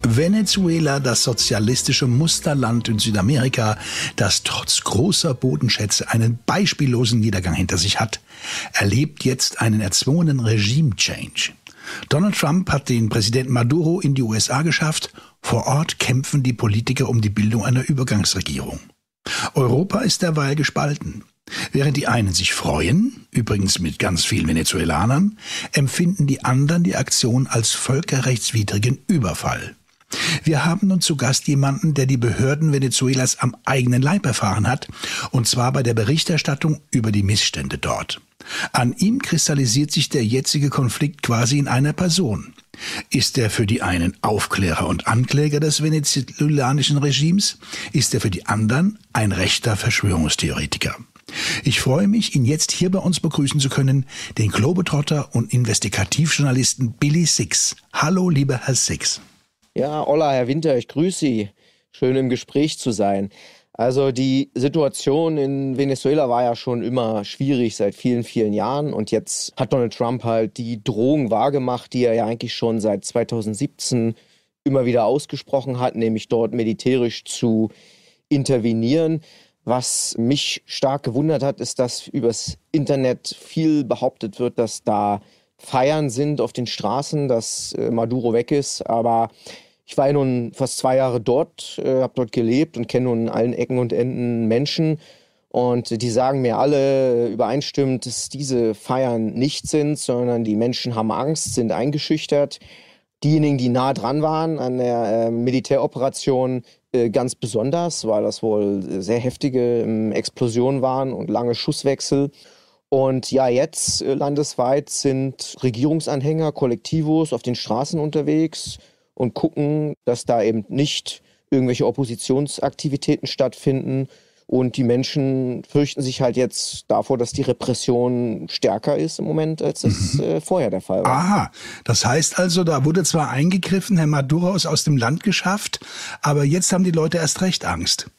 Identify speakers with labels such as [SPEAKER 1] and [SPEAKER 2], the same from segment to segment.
[SPEAKER 1] Venezuela, das sozialistische Musterland in Südamerika, das trotz großer Bodenschätze einen beispiellosen Niedergang hinter sich hat, erlebt jetzt einen erzwungenen Regime-Change. Donald Trump hat den Präsidenten Maduro in die USA geschafft. Vor Ort kämpfen die Politiker um die Bildung einer Übergangsregierung. Europa ist derweil gespalten. Während die einen sich freuen, übrigens mit ganz vielen Venezolanern, empfinden die anderen die Aktion als völkerrechtswidrigen Überfall. Wir haben nun zu Gast jemanden, der die Behörden Venezuelas am eigenen Leib erfahren hat, und zwar bei der Berichterstattung über die Missstände dort. An ihm kristallisiert sich der jetzige Konflikt quasi in einer Person. Ist er für die einen Aufklärer und Ankläger des venezolanischen Regimes? Ist er für die anderen ein rechter Verschwörungstheoretiker? Ich freue mich, ihn jetzt hier bei uns begrüßen zu können, den Globetrotter und Investigativjournalisten Billy Six. Hallo, lieber Herr Six.
[SPEAKER 2] Ja, hola, Herr Winter, ich grüße Sie. Schön im Gespräch zu sein. Also die Situation in Venezuela war ja schon immer schwierig seit vielen, vielen Jahren. Und jetzt hat Donald Trump halt die Drohung wahrgemacht, die er ja eigentlich schon seit 2017 immer wieder ausgesprochen hat, nämlich dort militärisch zu intervenieren. Was mich stark gewundert hat, ist, dass übers Internet viel behauptet wird, dass da Feiern sind auf den Straßen, dass Maduro weg ist. Aber ich war ja nun fast 2 Jahre dort, habe dort gelebt und kenne nun in allen Ecken und Enden Menschen. Und die sagen mir alle übereinstimmend, dass diese Feiern nicht sind, sondern die Menschen haben Angst, sind eingeschüchtert. Diejenigen, die nah dran waren an der Militäroperation, ganz besonders, weil das wohl sehr heftige Explosionen waren und lange Schusswechsel. Und ja, jetzt landesweit sind Regierungsanhänger, Kollektivos auf den Straßen unterwegs und gucken, dass da eben nicht irgendwelche Oppositionsaktivitäten stattfinden. Und die Menschen fürchten sich halt jetzt davor, dass die Repression stärker ist im Moment, als es vorher der Fall war.
[SPEAKER 1] Aha, das heißt also, da wurde zwar eingegriffen, Herr Maduro ist aus dem Land geschafft, aber jetzt haben die Leute erst recht Angst.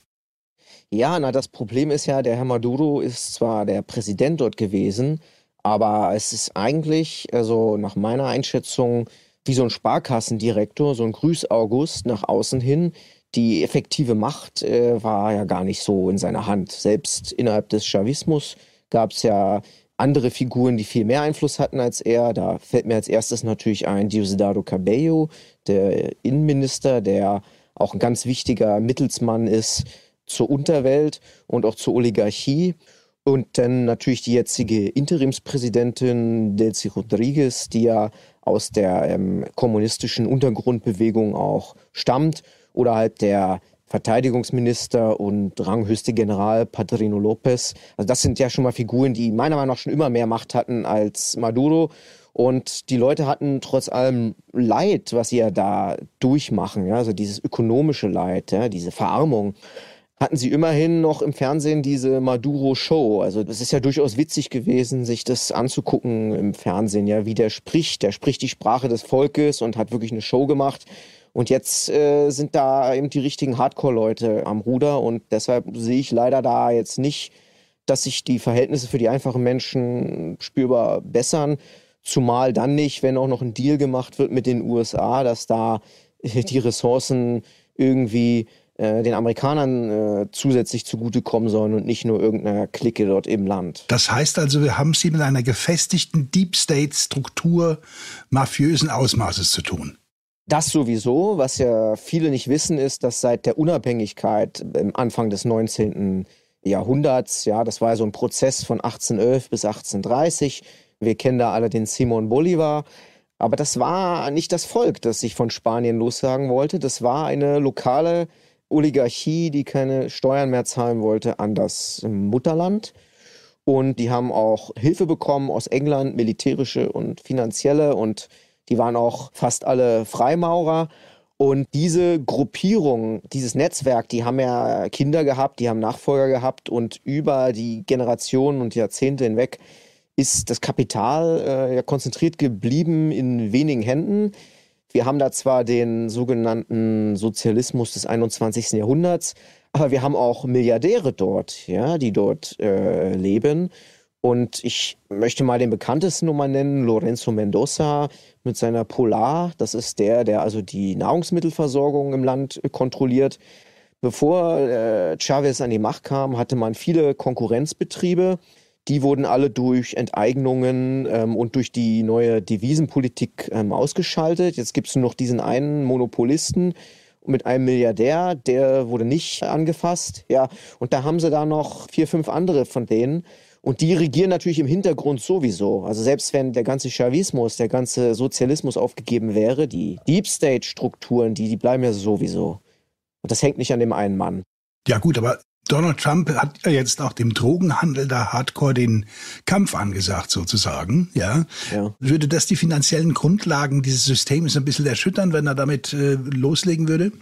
[SPEAKER 2] Ja, das Problem ist ja, der Herr Maduro ist zwar der Präsident dort gewesen, aber es ist eigentlich, also nach meiner Einschätzung, wie so ein Sparkassendirektor, so ein Grüß-August nach außen hin. Die effektive Macht war ja gar nicht so in seiner Hand. Selbst innerhalb des Chavismus gab es ja andere Figuren, die viel mehr Einfluss hatten als er. Da fällt mir als erstes natürlich ein Diosdado Cabello, der Innenminister, der auch ein ganz wichtiger Mittelsmann ist zur Unterwelt und auch zur Oligarchie. Und dann natürlich die jetzige Interimspräsidentin Delcy Rodriguez, die ja aus der kommunistischen Untergrundbewegung auch stammt. Oder halt der Verteidigungsminister und ranghöchste General Padrino López. Also das sind ja schon mal Figuren, die meiner Meinung nach schon immer mehr Macht hatten als Maduro. Und die Leute hatten trotz allem Leid, was sie ja da durchmachen, ja, also dieses ökonomische Leid, ja, diese Verarmung, hatten sie immerhin noch im Fernsehen diese Maduro-Show. Also das ist ja durchaus witzig gewesen, sich das anzugucken im Fernsehen, ja, wie der spricht. Der spricht die Sprache des Volkes und hat wirklich eine Show gemacht. Und jetzt sind da eben die richtigen Hardcore-Leute am Ruder. Und deshalb sehe ich leider da jetzt nicht, dass sich die Verhältnisse für die einfachen Menschen spürbar bessern. Zumal dann nicht, wenn auch noch ein Deal gemacht wird mit den USA, dass da die Ressourcen irgendwie den Amerikanern zusätzlich zugutekommen sollen und nicht nur irgendeiner Clique dort im Land.
[SPEAKER 1] Das heißt also, wir haben es hier mit einer gefestigten Deep-State-Struktur mafiösen Ausmaßes zu tun.
[SPEAKER 2] Das sowieso. Was ja viele nicht wissen, ist, dass seit der Unabhängigkeit im Anfang des 19. Jahrhunderts, ja, das war ja so ein Prozess von 1811 bis 1830. Wir kennen da alle den Simón Bolívar. Aber das war nicht das Volk, das sich von Spanien lossagen wollte. Das war eine lokale Oligarchie, die keine Steuern mehr zahlen wollte an das Mutterland. Und die haben auch Hilfe bekommen aus England, militärische und finanzielle. Und die waren auch fast alle Freimaurer. Und diese Gruppierung, dieses Netzwerk, die haben ja Kinder gehabt, die haben Nachfolger gehabt. Und über die Generationen und Jahrzehnte hinweg ist das Kapital konzentriert geblieben in wenigen Händen. Wir haben da zwar den sogenannten Sozialismus des 21. Jahrhunderts, aber wir haben auch Milliardäre dort, ja, die dort leben. Und ich möchte mal den bekanntesten Nummer nennen, Lorenzo Mendoza mit seiner Polar. Das ist der also die Nahrungsmittelversorgung im Land kontrolliert. Bevor Chavez an die Macht kam, hatte man viele Konkurrenzbetriebe. Die wurden alle durch Enteignungen und durch die neue Devisenpolitik ausgeschaltet. Jetzt gibt es nur noch diesen einen Monopolisten mit einem Milliardär, der wurde nicht angefasst. Ja, und da haben sie da noch 4, 5 andere von denen. Und die regieren natürlich im Hintergrund sowieso. Also selbst wenn der ganze Chavismus, der ganze Sozialismus aufgegeben wäre, die Deep State-Strukturen, die bleiben ja sowieso. Und das hängt nicht an dem einen Mann.
[SPEAKER 1] Ja gut, aber Donald Trump hat ja jetzt auch dem Drogenhandel da hardcore den Kampf angesagt sozusagen. Ja. Würde das die finanziellen Grundlagen dieses Systems ein bisschen erschüttern, wenn er damit loslegen würde?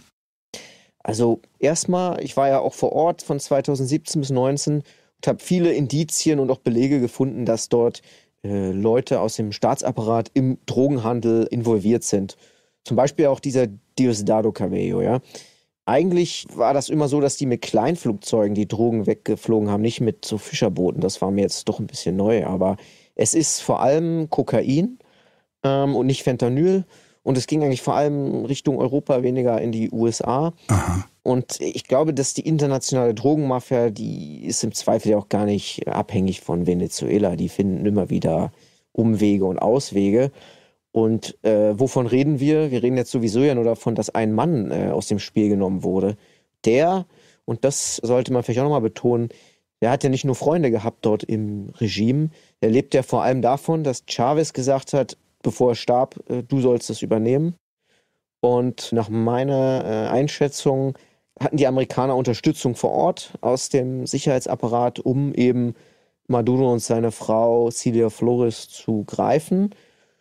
[SPEAKER 2] Also erstmal, ich war ja auch vor Ort von 2017 bis 2019 und habe viele Indizien und auch Belege gefunden, dass dort Leute aus dem Staatsapparat im Drogenhandel involviert sind. Zum Beispiel auch dieser Diosdado Cabello, ja. Eigentlich war das immer so, dass die mit Kleinflugzeugen die Drogen weggeflogen haben, nicht mit so Fischerbooten. Das war mir jetzt doch ein bisschen neu, aber es ist vor allem Kokain und nicht Fentanyl. Und es ging eigentlich vor allem Richtung Europa, weniger in die USA.
[SPEAKER 1] Aha.
[SPEAKER 2] Und ich glaube, dass die internationale Drogenmafia, die ist im Zweifel ja auch gar nicht abhängig von Venezuela. Die finden immer wieder Umwege und Auswege. Und wovon reden wir? Wir reden jetzt sowieso ja nur davon, dass ein Mann aus dem Spiel genommen wurde. Der, und das sollte man vielleicht auch nochmal betonen, der hat ja nicht nur Freunde gehabt dort im Regime. Der lebt ja vor allem davon, dass Chavez gesagt hat, bevor er starb, du sollst das übernehmen. Und nach meiner Einschätzung hatten die Amerikaner Unterstützung vor Ort aus dem Sicherheitsapparat, um eben Maduro und seine Frau Cilia Flores zu greifen.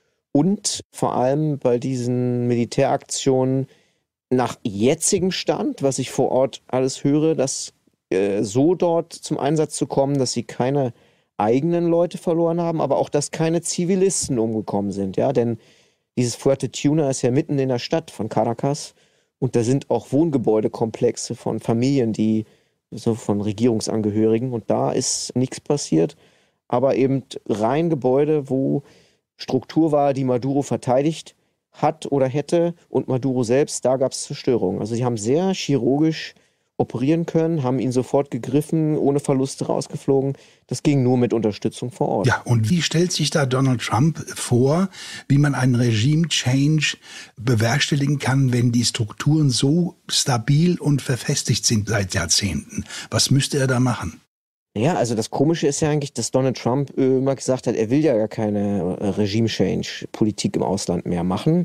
[SPEAKER 2] Und vor allem bei diesen Militäraktionen nach jetzigem Stand, was ich vor Ort alles höre, dass so dort zum Einsatz zu kommen, dass sie keine eigenen Leute verloren haben, aber auch, dass keine Zivilisten umgekommen sind. Ja, denn dieses Fuerte Tuna ist ja mitten in der Stadt von Caracas und da sind auch Wohngebäudekomplexe von Familien, die so von Regierungsangehörigen, und da ist nichts passiert, aber eben rein Gebäude, wo Struktur war, die Maduro verteidigt hat oder hätte, und Maduro selbst, da gab es Zerstörung. Also sie haben sehr chirurgisch operieren können, haben ihn sofort gegriffen, ohne Verluste rausgeflogen. Das ging nur mit Unterstützung vor Ort.
[SPEAKER 1] Ja, und wie stellt sich da Donald Trump vor, wie man einen Regime-Change bewerkstelligen kann, wenn die Strukturen so stabil und verfestigt sind seit Jahrzehnten? Was müsste er da machen?
[SPEAKER 2] Ja, also das Komische ist ja eigentlich, dass Donald Trump immer gesagt hat, er will ja gar keine Regime-Change-Politik im Ausland mehr machen.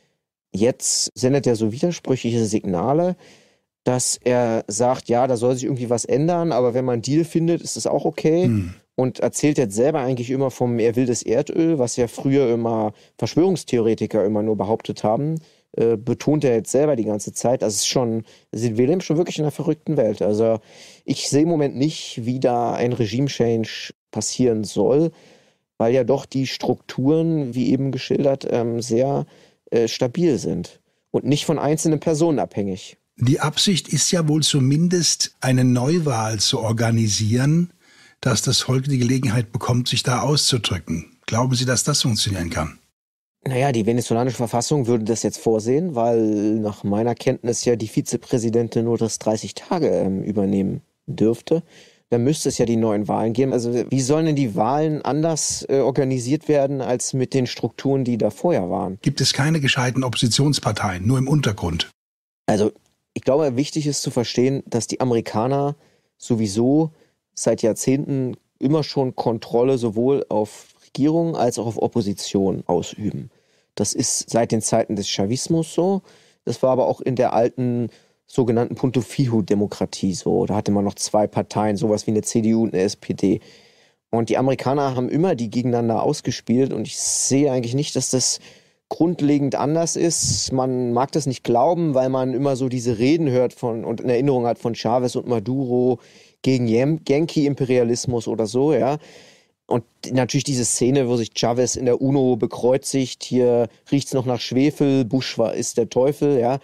[SPEAKER 2] Jetzt sendet er so widersprüchliche Signale, dass er sagt, ja, da soll sich irgendwie was ändern, aber wenn man einen Deal findet, ist das auch okay. Und erzählt jetzt selber eigentlich immer vom er will das Erdöl, was ja früher immer Verschwörungstheoretiker immer nur behauptet haben, betont er jetzt selber die ganze Zeit. Das ist schon, wir leben schon wirklich in einer verrückten Welt. Also ich sehe im Moment nicht, wie da ein Regime-Change passieren soll, weil ja doch die Strukturen, wie eben geschildert, sehr stabil sind und nicht von einzelnen Personen abhängig.
[SPEAKER 1] Die Absicht ist ja wohl zumindest, eine Neuwahl zu organisieren, dass das Volk die Gelegenheit bekommt, sich da auszudrücken. Glauben Sie, dass das funktionieren kann?
[SPEAKER 2] Naja, die venezolanische Verfassung würde das jetzt vorsehen, weil nach meiner Kenntnis ja die Vizepräsidentin nur das 30 Tage übernehmen dürfte. Dann müsste es ja die neuen Wahlen geben. Also wie sollen denn die Wahlen anders organisiert werden als mit den Strukturen, die da vorher waren?
[SPEAKER 1] Gibt es keine gescheiten Oppositionsparteien, nur im Untergrund?
[SPEAKER 2] Also ich glaube, wichtig ist zu verstehen, dass die Amerikaner sowieso seit Jahrzehnten immer schon Kontrolle sowohl auf Regierung als auch auf Opposition ausüben. Das ist seit den Zeiten des Chavismus so. Das war aber auch in der alten sogenannten Punto Fijo-Demokratie so. Da hatte man noch 2 Parteien, sowas wie eine CDU und eine SPD. Und die Amerikaner haben immer die gegeneinander ausgespielt und ich sehe eigentlich nicht, dass das grundlegend anders ist. Man mag das nicht glauben, weil man immer so diese Reden hört und in Erinnerung hat von Chavez und Maduro gegen Yankee-Imperialismus oder so, ja. Und natürlich diese Szene, wo sich Chavez in der UNO bekreuzigt, hier riecht's noch nach Schwefel, Bush ist der Teufel, ja.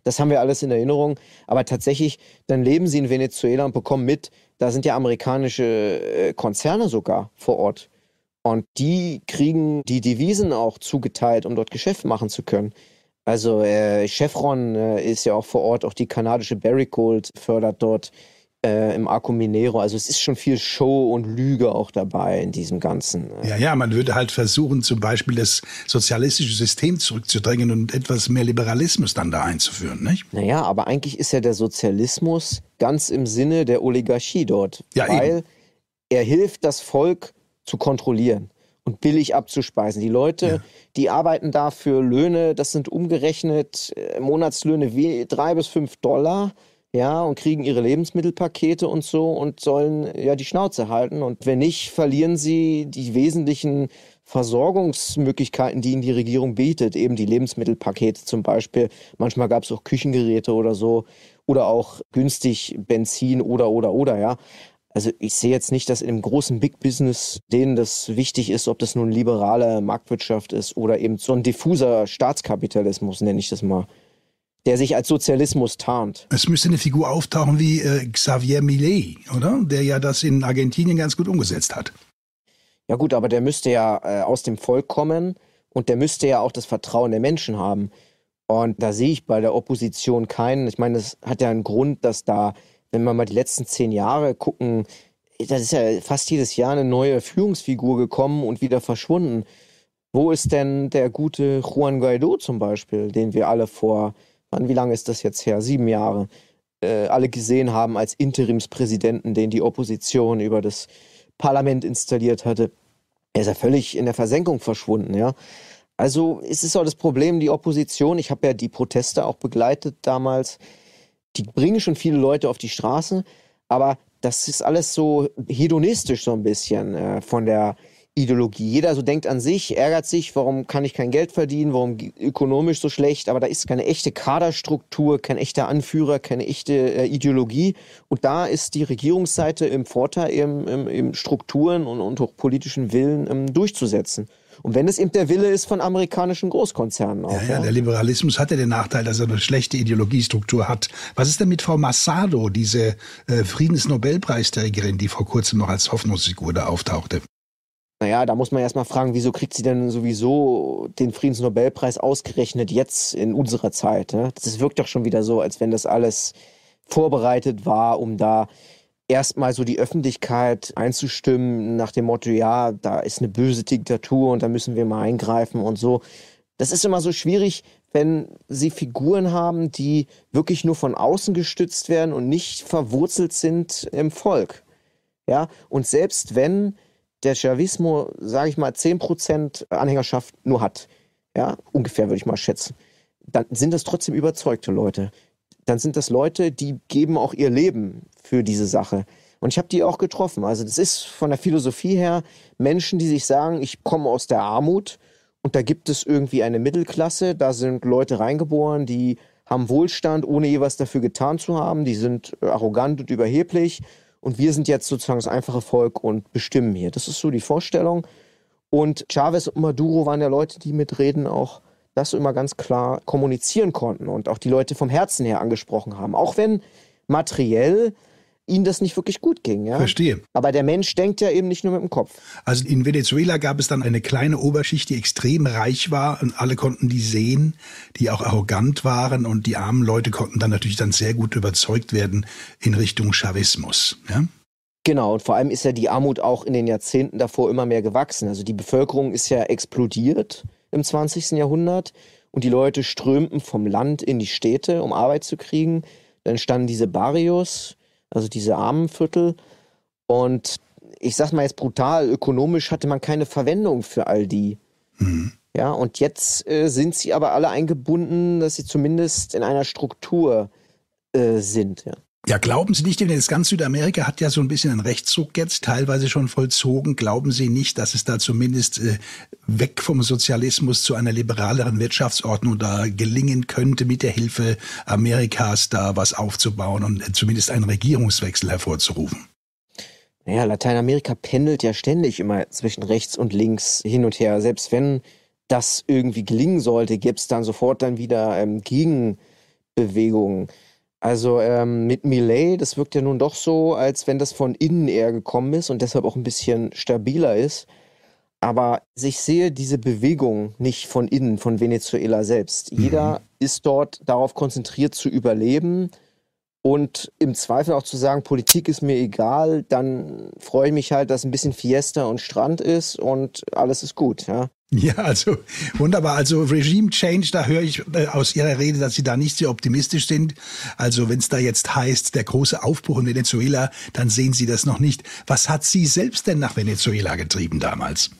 [SPEAKER 2] Das haben wir alles in Erinnerung. Aber tatsächlich, dann leben sie in Venezuela und bekommen mit, da sind ja amerikanische Konzerne sogar vor Ort. Und die kriegen die Devisen auch zugeteilt, um dort Geschäft machen zu können. Also Chevron ist ja auch vor Ort, auch die kanadische Barrick Gold fördert dort im Arco Minero. Also es ist schon viel Show und Lüge auch dabei in diesem Ganzen.
[SPEAKER 1] Ja, man würde halt versuchen, zum Beispiel das sozialistische System zurückzudrängen und etwas mehr Liberalismus dann da einzuführen, nicht?
[SPEAKER 2] Naja, aber eigentlich ist ja der Sozialismus ganz im Sinne der Oligarchie dort, weil er hilft, das Volk zu kontrollieren und billig abzuspeisen. Die Leute, die arbeiten da für Löhne, das sind umgerechnet Monatslöhne wie $3 bis $5, ja, und kriegen ihre Lebensmittelpakete und so und sollen ja die Schnauze halten. Und wenn nicht, verlieren sie die wesentlichen Versorgungsmöglichkeiten, die ihnen die Regierung bietet, eben die Lebensmittelpakete zum Beispiel. Manchmal gab es auch Küchengeräte oder so oder auch günstig Benzin oder, ja. Also ich sehe jetzt nicht, dass in dem großen Big Business denen das wichtig ist, ob das nun liberale Marktwirtschaft ist oder eben so ein diffuser Staatskapitalismus, nenne ich das mal, der sich als Sozialismus tarnt.
[SPEAKER 1] Es müsste eine Figur auftauchen wie Xavier Milei, oder? Der ja das in Argentinien ganz gut umgesetzt hat.
[SPEAKER 2] Ja gut, aber der müsste ja aus dem Volk kommen und der müsste ja auch das Vertrauen der Menschen haben. Und da sehe ich bei der Opposition keinen. Ich meine, das hat ja einen Grund, dass da, wenn wir mal die letzten 10 Jahre gucken, das ist ja fast jedes Jahr eine neue Führungsfigur gekommen und wieder verschwunden. Wo ist denn der gute Juan Guaidó zum Beispiel, den wir alle wie lange ist das jetzt her? 7 Jahre. Alle gesehen haben als Interimspräsidenten, den die Opposition über das Parlament installiert hatte. Er ist ja völlig in der Versenkung verschwunden, ja. Also es ist auch das Problem, die Opposition, ich habe ja die Proteste auch begleitet damals, die bringen schon viele Leute auf die Straße, aber das ist alles so hedonistisch so ein bisschen von der Ideologie. Jeder so denkt an sich, ärgert sich, warum kann ich kein Geld verdienen, warum ökonomisch so schlecht, aber da ist keine echte Kaderstruktur, kein echter Anführer, keine echte Ideologie. Und da ist die Regierungsseite im Vorteil, eben Strukturen und auch politischen Willen durchzusetzen. Und wenn es eben der Wille ist von amerikanischen Großkonzernen auch.
[SPEAKER 1] Ja, der Liberalismus hat ja den Nachteil, dass er eine schlechte Ideologiestruktur hat. Was ist denn mit Frau Massado, diese Friedensnobelpreisträgerin, die vor kurzem noch als Hoffnungsfigur da auftauchte?
[SPEAKER 2] Naja, da muss man erstmal fragen, wieso kriegt sie denn sowieso den Friedensnobelpreis ausgerechnet jetzt in unserer Zeit? Ne? Das wirkt doch schon wieder so, als wenn das alles vorbereitet war, um da erstmal so die Öffentlichkeit einzustimmen nach dem Motto, ja, da ist eine böse Diktatur und da müssen wir mal eingreifen und so. Das ist immer so schwierig, wenn sie Figuren haben, die wirklich nur von außen gestützt werden und nicht verwurzelt sind im Volk. Ja, und selbst wenn der Chavismo, sage ich mal, 10% Anhängerschaft nur hat, ja, ungefähr würde ich mal schätzen, dann sind das trotzdem überzeugte Leute. Dann sind das Leute, die geben auch ihr Leben für diese Sache. Und ich habe die auch getroffen. Also das ist von der Philosophie her Menschen, die sich sagen, ich komme aus der Armut und da gibt es irgendwie eine Mittelklasse, da sind Leute reingeboren, die haben Wohlstand, ohne je was dafür getan zu haben, die sind arrogant und überheblich und wir sind jetzt sozusagen das einfache Volk und bestimmen hier. Das ist so die Vorstellung. Und Chavez und Maduro waren ja Leute, die mit Reden auch das immer ganz klar kommunizieren konnten und auch die Leute vom Herzen her angesprochen haben. Auch wenn materiell ihnen das nicht wirklich gut ging. Ja?
[SPEAKER 1] Verstehe.
[SPEAKER 2] Aber der Mensch denkt ja eben nicht nur mit dem Kopf.
[SPEAKER 1] Also in Venezuela gab es dann eine kleine Oberschicht, die extrem reich war und alle konnten die sehen, die auch arrogant waren und die armen Leute konnten dann natürlich dann sehr gut überzeugt werden in Richtung Chavismus. Ja?
[SPEAKER 2] Genau, und vor allem ist ja die Armut auch in den Jahrzehnten davor immer mehr gewachsen. Also die Bevölkerung ist ja explodiert im 20. Jahrhundert und die Leute strömten vom Land in die Städte, um Arbeit zu kriegen. Dann entstanden diese Barrios, also diese Armenviertel. Und ich sag mal jetzt brutal, ökonomisch hatte man keine Verwendung für all die. Mhm. Ja, und jetzt sind sie aber alle eingebunden, dass sie zumindest in einer Struktur sind. Ja.
[SPEAKER 1] Ja, glauben Sie nicht, denn das ganze Südamerika hat ja so ein bisschen einen Rechtsruck jetzt teilweise schon vollzogen. Glauben Sie nicht, dass es da zumindest weg vom Sozialismus zu einer liberaleren Wirtschaftsordnung da gelingen könnte, mit der Hilfe Amerikas da was aufzubauen und zumindest einen Regierungswechsel hervorzurufen?
[SPEAKER 2] Naja, Lateinamerika pendelt ja ständig immer zwischen rechts und links hin und her. Selbst wenn das irgendwie gelingen sollte, gäbe es dann sofort dann wieder Gegenbewegungen Bewegungen. Also mit Milei, das wirkt ja nun doch so, als wenn das von innen eher gekommen ist und deshalb auch ein bisschen stabiler ist. Aber ich sehe diese Bewegung nicht von innen, von Venezuela selbst. Jeder ist dort darauf konzentriert zu überleben und im Zweifel auch zu sagen, Politik ist mir egal, dann freue ich mich halt, dass ein bisschen Fiesta und Strand ist und alles ist gut, ja.
[SPEAKER 1] Ja, also wunderbar. Also Regime Change, da höre ich aus Ihrer Rede, dass Sie da nicht sehr optimistisch sind. Also wenn es da jetzt heißt, der große Aufbruch in Venezuela, dann sehen Sie das noch nicht. Was hat Sie selbst denn nach Venezuela getrieben damals?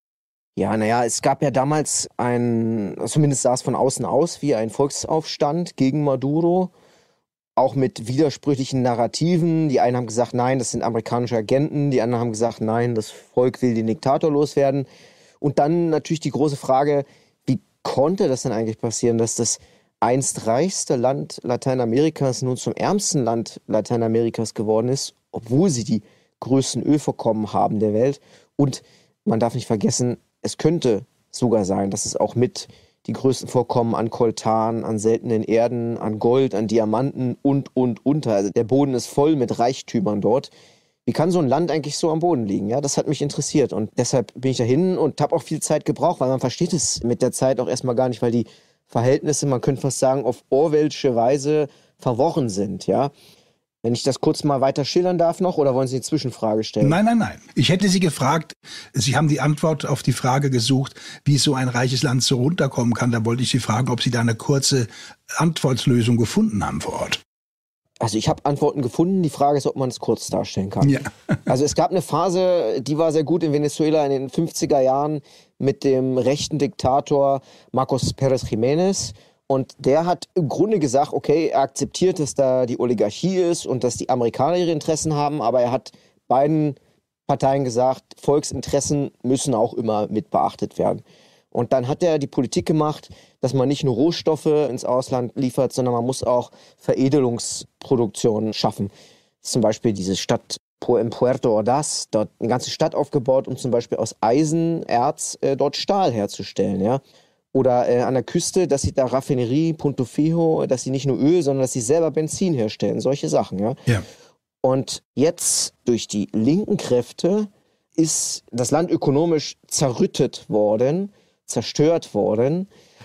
[SPEAKER 2] Ja, naja, es gab ja damals zumindest sah es von außen aus, wie ein Volksaufstand gegen Maduro, auch mit widersprüchlichen Narrativen. Die einen haben gesagt, nein, das sind amerikanische Agenten, die anderen haben gesagt, nein, das Volk will den Diktator loswerden. Und dann natürlich die große Frage, wie konnte das denn eigentlich passieren, dass das einst reichste Land Lateinamerikas nun zum ärmsten Land Lateinamerikas geworden ist, obwohl sie die größten Ölvorkommen haben der Welt. Und man darf nicht vergessen, es könnte sogar sein, dass es auch mit die größten Vorkommen an Koltan, an seltenen Erden, an Gold, an Diamanten und. Also der Boden ist voll mit Reichtümern dort. Wie kann so ein Land eigentlich so am Boden liegen? Ja, das hat mich interessiert und deshalb bin ich dahin und habe auch viel Zeit gebraucht, weil man versteht es mit der Zeit auch erstmal gar nicht, weil die Verhältnisse, man könnte fast sagen, auf orwellsche Weise verworren sind, ja. Wenn ich das kurz mal weiter schildern darf noch, oder wollen Sie eine Zwischenfrage stellen?
[SPEAKER 1] Nein. Ich hätte Sie gefragt, Sie haben die Antwort auf die Frage gesucht, wie so ein reiches Land so runterkommen kann. Da wollte ich Sie fragen, ob Sie da eine kurze Antwortlösung gefunden haben vor Ort.
[SPEAKER 2] Also ich habe Antworten gefunden. Die Frage ist, ob man es kurz darstellen kann.
[SPEAKER 1] Ja.
[SPEAKER 2] Also es gab eine Phase, die war sehr gut in Venezuela in den 50er Jahren mit dem rechten Diktator Marcos Pérez Jiménez. Und der hat im Grunde gesagt, okay, er akzeptiert, dass da die Oligarchie ist und dass die Amerikaner ihre Interessen haben. Aber er hat beiden Parteien gesagt, Volksinteressen müssen auch immer mit beachtet werden. Und dann hat er die Politik gemacht, dass man nicht nur Rohstoffe ins Ausland liefert, sondern man muss auch Veredelungsproduktionen schaffen. Zum Beispiel diese Stadt in Puerto Ordaz, dort eine ganze Stadt aufgebaut, um zum Beispiel aus Eisenerz dort Stahl herzustellen, ja. Oder an der Küste, dass sie da Raffinerie, Punto Fijo, dass sie nicht nur Öl, sondern dass sie selber Benzin herstellen. Solche Sachen, ja.
[SPEAKER 1] Ja.
[SPEAKER 2] Und jetzt durch die linken Kräfte ist das Land ökonomisch zerrüttet worden, zerstört worden.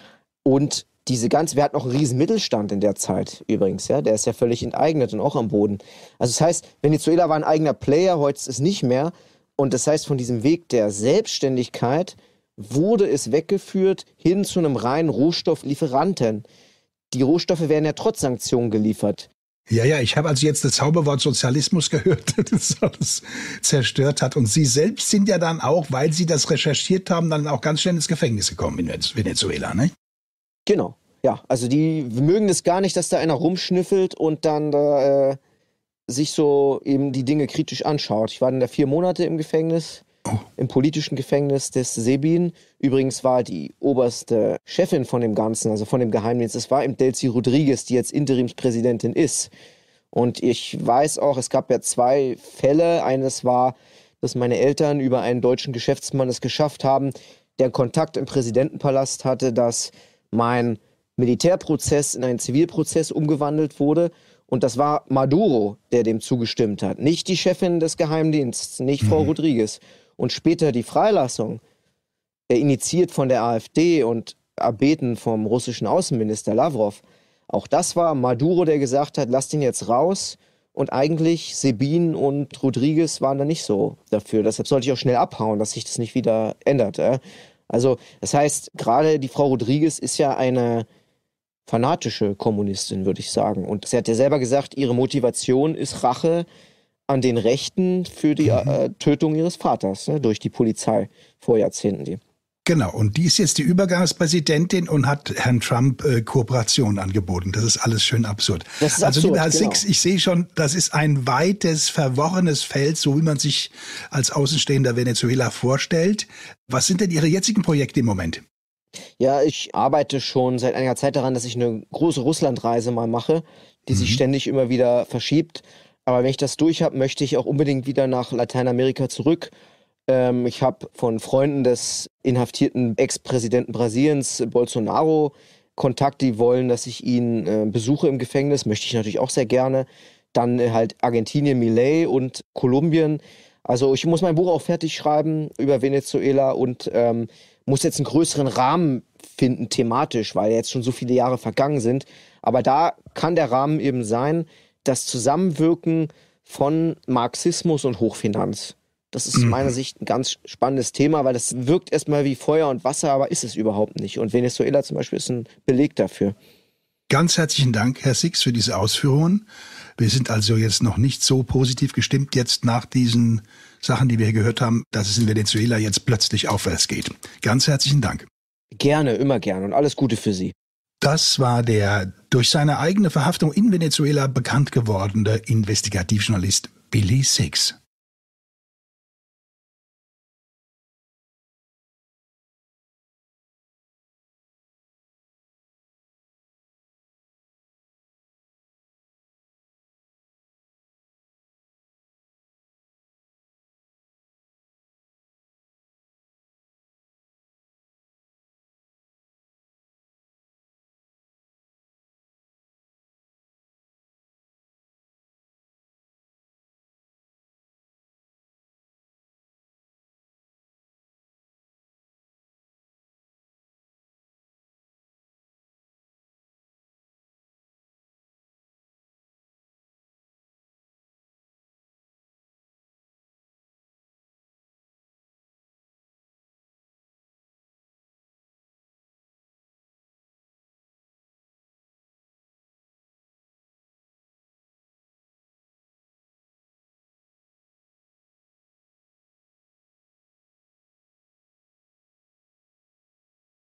[SPEAKER 2] Und wir hatten auch einen riesen Mittelstand in der Zeit übrigens, ja, der ist ja völlig enteignet und auch am Boden. Also das heißt, Venezuela war ein eigener Player, heute ist es nicht mehr. Und das heißt, von diesem Weg der Selbstständigkeit wurde es weggeführt hin zu einem reinen Rohstofflieferanten. Die Rohstoffe werden ja trotz Sanktionen geliefert.
[SPEAKER 1] Ja, ich habe also jetzt das Zauberwort Sozialismus gehört, das alles zerstört hat. Und Sie selbst sind ja dann auch, weil Sie das recherchiert haben, dann auch ganz schnell ins Gefängnis gekommen in Venezuela, ne?
[SPEAKER 2] Genau, ja. Also die mögen es gar nicht, dass da einer rumschnüffelt und dann da sich so eben die Dinge kritisch anschaut. Ich war dann da 4 Monate im Gefängnis. Im politischen Gefängnis des Sebin. Übrigens war die oberste Chefin von dem Ganzen, also von dem Geheimdienst, es war eben Delcy Rodriguez, die jetzt Interimspräsidentin ist. Und ich weiß auch, es gab ja 2 Fälle. Eines war, dass meine Eltern über einen deutschen Geschäftsmann es geschafft haben, der Kontakt im Präsidentenpalast hatte, dass mein Militärprozess in einen Zivilprozess umgewandelt wurde. Und das war Maduro, der dem zugestimmt hat. Nicht die Chefin des Geheimdienstes, nicht Frau Rodriguez. Und später die Freilassung, initiiert von der AfD und erbeten vom russischen Außenminister Lavrov. Auch das war Maduro, der gesagt hat, lasst ihn jetzt raus. Und eigentlich Sebin und Rodriguez waren da nicht so dafür. Deshalb sollte ich auch schnell abhauen, dass sich das nicht wieder ändert. Also das heißt, gerade die Frau Rodriguez ist ja eine fanatische Kommunistin, würde ich sagen. Und sie hat ja selber gesagt, ihre Motivation ist Rache an den Rechten für die Tötung ihres Vaters, ne, durch die Polizei vor Jahrzehnten.
[SPEAKER 1] Genau, und die ist jetzt die Übergangspräsidentin und hat Herrn Trump Kooperation angeboten. Das ist alles schön absurd.
[SPEAKER 2] Das ist
[SPEAKER 1] also,
[SPEAKER 2] absurd,
[SPEAKER 1] lieber Herr
[SPEAKER 2] genau.
[SPEAKER 1] Six, ich sehe schon, das ist ein weites, verworrenes Feld, so wie man sich als Außenstehender Venezuela vorstellt. Was sind denn Ihre jetzigen Projekte im Moment?
[SPEAKER 2] Ja, ich arbeite schon seit einiger Zeit daran, dass ich eine große Russlandreise mal mache, die sich ständig immer wieder verschiebt. Aber wenn ich das durch habe, möchte ich auch unbedingt wieder nach Lateinamerika zurück. Ich habe von Freunden des inhaftierten Ex-Präsidenten Brasiliens, Bolsonaro, Kontakt, die wollen, dass ich ihn besuche im Gefängnis, möchte ich natürlich auch sehr gerne. Dann halt Argentinien, Milei und Kolumbien. Also ich muss mein Buch auch fertig schreiben über Venezuela und muss jetzt einen größeren Rahmen finden, thematisch, weil jetzt schon so viele Jahre vergangen sind. Aber da kann der Rahmen eben sein, das Zusammenwirken von Marxismus und Hochfinanz. Das ist aus meiner Sicht ein ganz spannendes Thema, weil das wirkt erstmal wie Feuer und Wasser, aber ist es überhaupt nicht. Und Venezuela zum Beispiel ist ein Beleg dafür.
[SPEAKER 1] Ganz herzlichen Dank, Herr Six, für diese Ausführungen. Wir sind also jetzt noch nicht so positiv gestimmt jetzt nach diesen Sachen, die wir gehört haben, dass es in Venezuela jetzt plötzlich aufwärts geht. Ganz herzlichen Dank.
[SPEAKER 2] Gerne, immer gerne und alles Gute für Sie.
[SPEAKER 1] Das war der durch seine eigene Verhaftung in Venezuela bekannt gewordene Investigativjournalist Billy Six.